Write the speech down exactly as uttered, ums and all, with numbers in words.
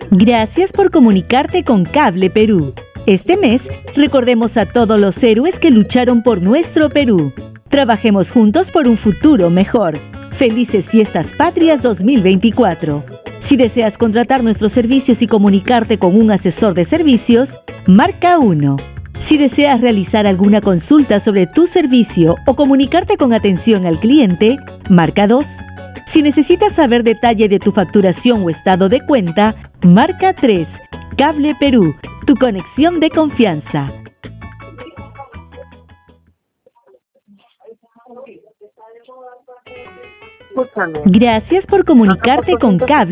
Gracias por comunicarte con Cable Perú. Este mes, recordemos a todos los héroes que lucharon por nuestro Perú. Trabajemos juntos por un futuro mejor. Felices Fiestas Patrias dos mil veinticuatro. Si deseas contratar nuestros servicios y comunicarte con un asesor de servicios, marca uno. Si deseas realizar alguna consulta sobre tu servicio o comunicarte con atención al cliente, marca dos. Si necesitas saber detalle de tu facturación o estado de cuenta, marca tres. Cable Perú, tu conexión de confianza. Escúchame. Gracias por comunicarte con Cable.